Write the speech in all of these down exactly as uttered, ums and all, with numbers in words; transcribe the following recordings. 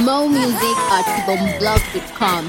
More music at kibomblog dot com.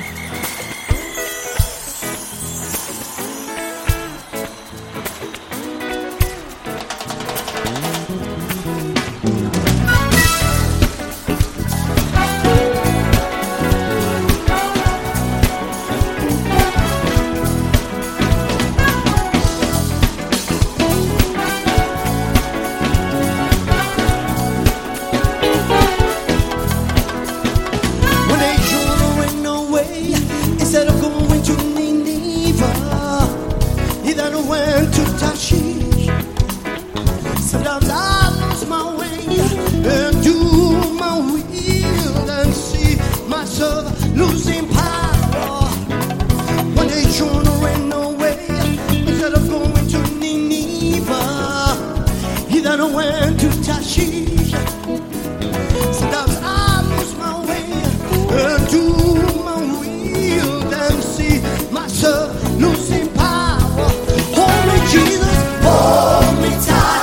Sometimes I lose my way and do my will and see myself losing power. One day Jonah ran away instead of going to Nineveh. He then went to Tarshish. Sometimes I lose my way and do my will and see myself losing power. Hold me, Jesus, hold me tight.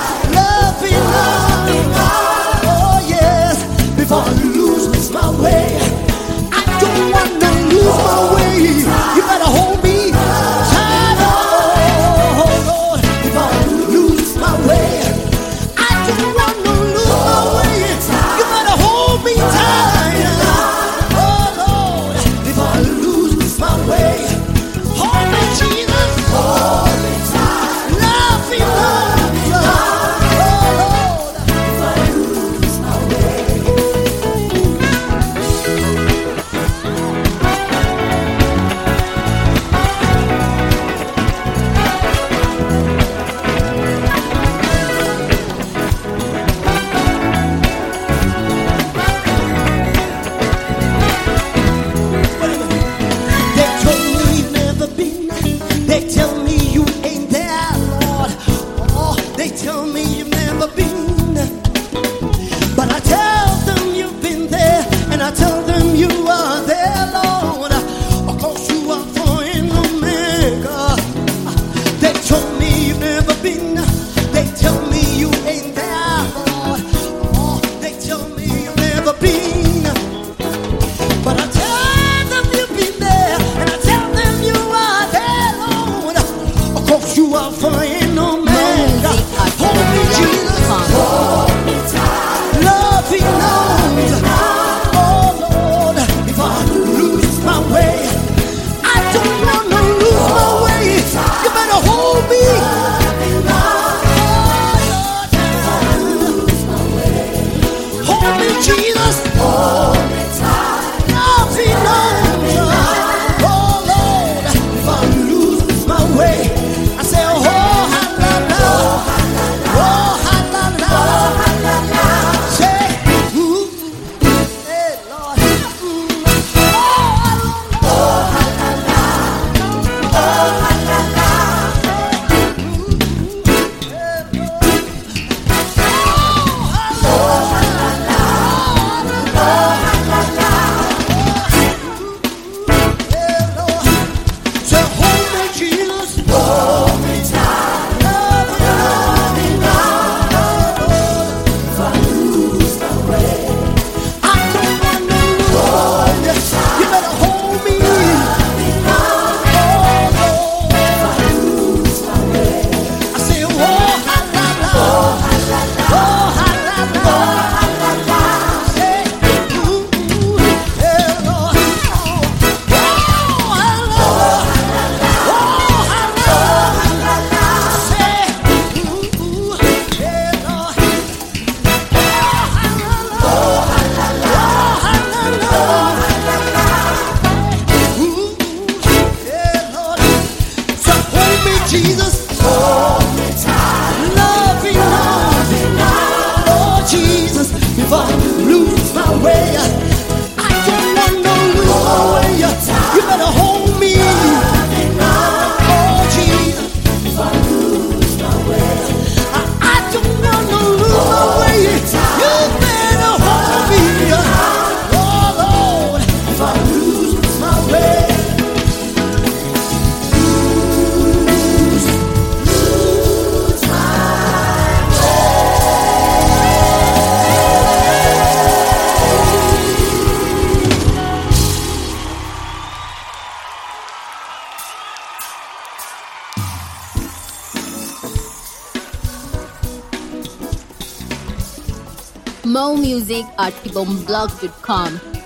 Before I lose my way, I don't want to lose my way. You better hold me tight, oh Lord. Before I lose my way, I don't want to lose my way. You better hold me tight, oh Lord. Before I lose my way, hold me, Jesus, hold me tight. Love me, love me, oh Lord. Before I lose my way. They tell me you ain't there, Lord. Oh, they tell me you've never been. But I tell them you've been there, and I tell them you are there, Lord. Of course you are for an Omega. They told me you've never been. They tell me you ain't there, Lord. Oh, they tell me you've never been. But I tell them you've been there, and I tell them you are there, Lord. Of course you are for an Omega. Hold me, Jesus. More music at kibomblog dot com.